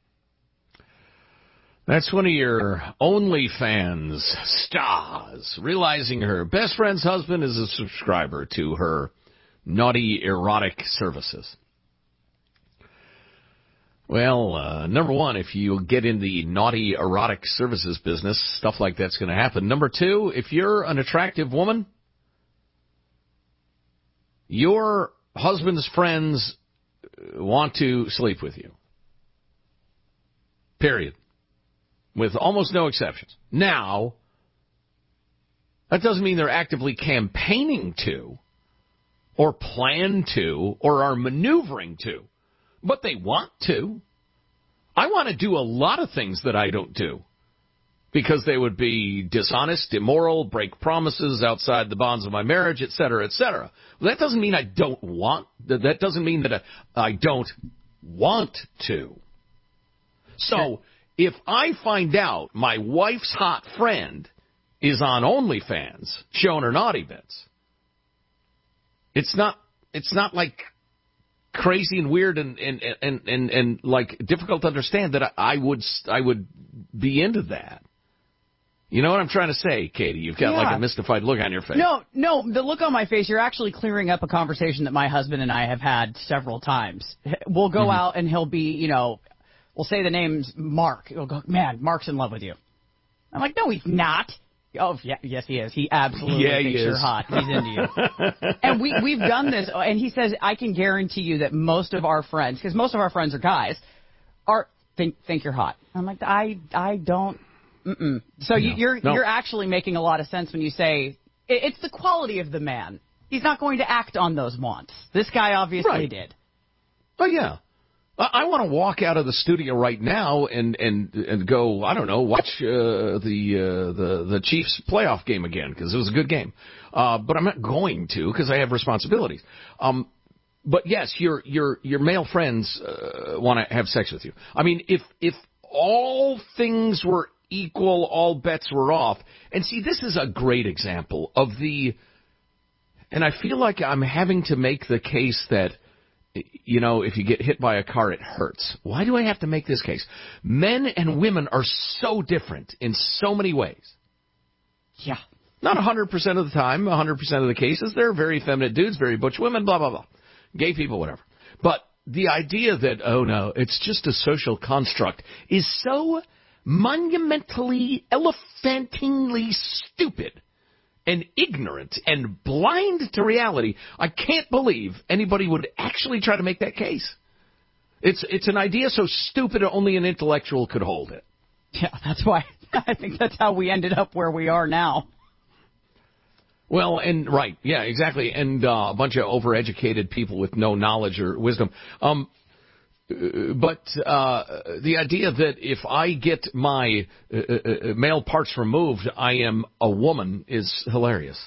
That's one of your OnlyFans stars, realizing her best friend's husband is a subscriber to her naughty erotic services. Well, uh, number one, if you get in the naughty erotic services business, stuff like that's going to happen. Number two, if you're an attractive woman, your husband's friends want to sleep with you. Period. With almost no exceptions. Now, that doesn't mean they're actively campaigning to, or plan to, or are maneuvering to. But they want to. I want to do a lot of things that I don't do because they would be dishonest, immoral, break promises outside the bonds of my marriage, et cetera, et cetera. Well, that doesn't mean I don't want. That doesn't mean that I don't want to. So if I find out my wife's hot friend is on OnlyFans showing her naughty bits, it's not. It's not like crazy and weird and and, and, and, and like difficult to understand that I would I would be into that. You know what I'm trying to say, Katie? You've got yeah. like a mystified look on your face. No, no, the look on my face, you're actually clearing up a conversation that my husband and I have had several times. We'll go mm-hmm. out and he'll be, you know, we'll say the name's Mark. He'll go, man, Mark's in love with you. I'm like, no, he's not. Oh, yeah, yes, he is. He absolutely yeah, thinks he you're hot. He's into you. And we, we've done this, and he says, I can guarantee you that most of our friends, because most of our friends are guys, are think think you're hot. I'm like, I I don't, mm-mm. So no, you, you're no. you're actually making a lot of sense when you say, it, it's the quality of the man. He's not going to act on those wants. This guy obviously right. did. Oh, yeah. I want to walk out of the studio right now and and and go, I don't know, watch uh, the uh, the the Chiefs playoff game again because it was a good game. Uh, but I'm not going to because I have responsibilities. Um, but yes, your your your male friends uh, want to have sex with you. I mean, if if all things were equal, all bets were off. And see, this is a great example of the. And I feel like I'm having to make the case that, you know, if you get hit by a car, it hurts. Why do I have to make this case? Men and women are so different in so many ways. Yeah. Not one hundred percent of the time, one hundred percent of the cases. They're very effeminate dudes, very butch women, blah, blah, blah. Gay people, whatever. But the idea that, oh, no, it's just a social construct is so monumentally, elephantingly stupid and ignorant and blind to reality. I can't believe anybody would actually try to make that case. It's it's an idea so stupid only an intellectual could hold it. Yeah, that's why I think that's how we ended up where we are now. Well, and right, yeah, exactly, and uh, a bunch of overeducated people with no knowledge or wisdom. Um, but uh, the idea that if I get my uh, uh, male parts removed, I am a woman is hilarious.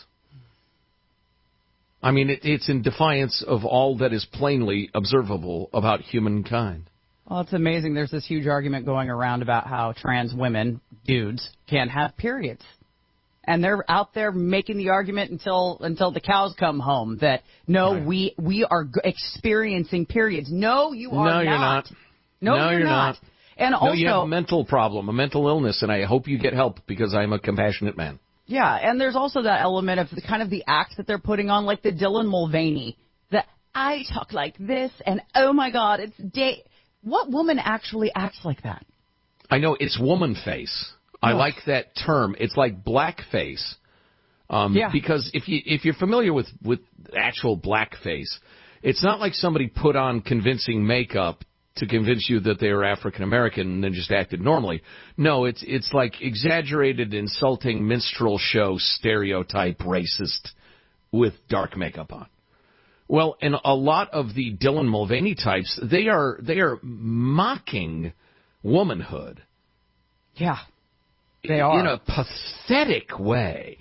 I mean, it, it's in defiance of all that is plainly observable about humankind. Well, it's amazing. There's this huge argument going around about how trans women, dudes, can't have periods. And they're out there making the argument until until the cows come home that, no, right. we we are g- experiencing periods. No, you are no, not. You're not. No, no, you're, you're not. not. And no, also, you have a mental problem, a mental illness, and I hope you get help because I'm a compassionate man. Yeah, and there's also that element of the kind of the act that they're putting on, like the Dylan Mulvaney, that I talk like this, and oh my God, it's day. What woman actually acts like that? I know, it's woman face. I like that term. It's like blackface. Um, yeah. Because if you if you're familiar with, with actual blackface, it's not like somebody put on convincing makeup to convince you that they are African American and then just acted normally. No, it's it's like exaggerated, insulting minstrel show stereotype racist with dark makeup on. Well, and a lot of the Dylan Mulvaney types, they are they are mocking womanhood. Yeah. They are. In a pathetic way.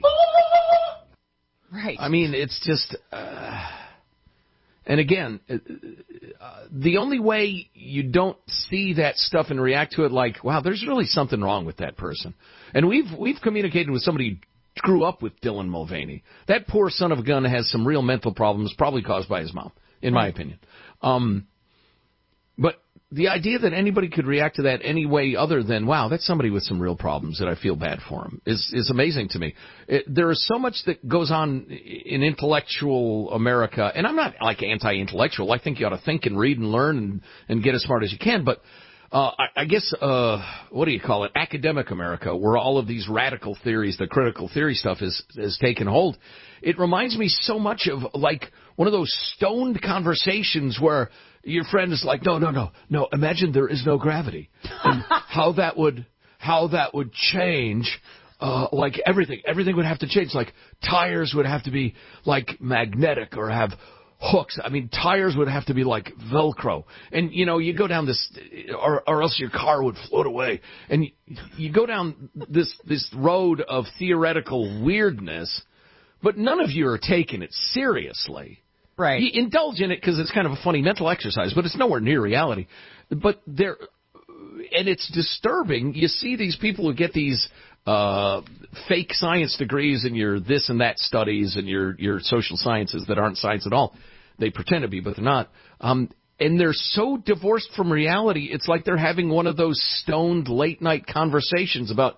Right. I mean, it's just... Uh, and again, uh, the only way you don't see that stuff and react to it like, wow, there's really something wrong with that person. And we've we've communicated with somebody who grew up with Dylan Mulvaney. That poor son of a gun has some real mental problems, probably caused by his mom, in right. my opinion. Um, but... The idea that anybody could react to that any way other than, wow, that's somebody with some real problems that I feel bad for him, is, is amazing to me. It, there is so much that goes on in intellectual America, and I'm not like anti-intellectual. I think you ought to think and read and learn and, and get as smart as you can, but uh, I, I guess, uh, what do you call it, academic America, where all of these radical theories, the critical theory stuff is, is taken hold. It reminds me so much of like one of those stoned conversations where your friend is like, no, no, no, no. Imagine there is no gravity, and how that would, how that would change, uh, like everything. Everything would have to change. Like tires would have to be like magnetic or have hooks. I mean, tires would have to be like Velcro. And you know, you go down this, or, or else your car would float away. And you, you go down this this road of theoretical weirdness, but none of you are taking it seriously. Right. You indulge in it because it's kind of a funny mental exercise, but it's nowhere near reality. But there, and it's disturbing. You see these people who get these uh, fake science degrees in your this and that studies and your, your social sciences that aren't science at all. They pretend to be, but they're not. Um, and they're so divorced from reality, it's like they're having one of those stoned late-night conversations about,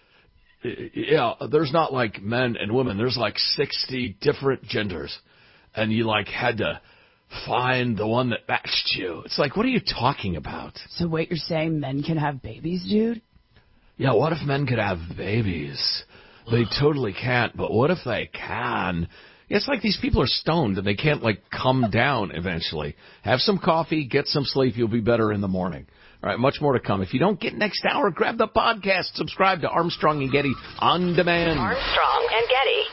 yeah, there's not like men and women. There's like sixty different genders. And you, like, had to find the one that matched you. It's like, what are you talking about? So wait, you're saying men can have babies, dude? Yeah, what if men could have babies? They totally can't, but what if they can? It's like these people are stoned and they can't, like, come down eventually. Have some coffee, get some sleep, you'll be better in the morning. All right, much more to come. If you don't get next hour, grab the podcast. Subscribe to Armstrong and Getty On Demand. Armstrong and Getty.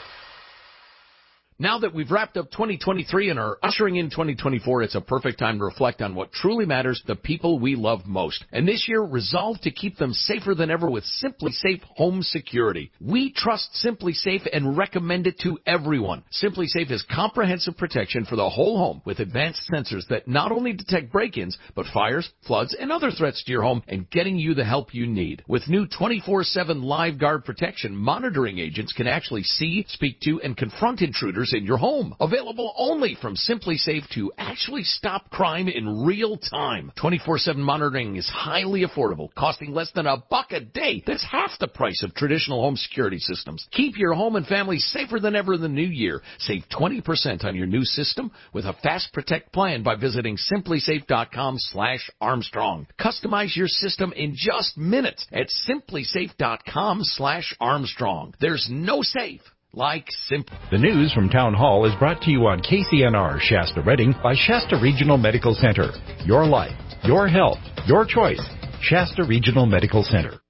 Now that we've wrapped up twenty twenty-three and are ushering in twenty twenty-four, it's a perfect time to reflect on what truly matters, the people we love most. And this year, resolve to keep them safer than ever with SimpliSafe Home Security. We trust SimpliSafe and recommend it to everyone. SimpliSafe is comprehensive protection for the whole home with advanced sensors that not only detect break-ins, but fires, floods, and other threats to your home and getting you the help you need. With new twenty-four seven Live Guard protection, monitoring agents can actually see, speak to, and confront intruders cameras in your home. Available only from SimpliSafe to actually stop crime in real time. twenty-four seven monitoring is highly affordable, costing less than a buck a day. That's half the price of traditional home security systems. Keep your home and family safer than ever in the new year. Save twenty percent on your new system with a Fast Protect plan by visiting SimpliSafe.com slash Armstrong. Customize your system in just minutes at SimpliSafe.com slash Armstrong. There's no safe like Simply. The news from Town Hall is brought to you on K C N R Shasta Redding by Shasta Regional Medical Center. Your life, your health, your choice. Shasta Regional Medical Center.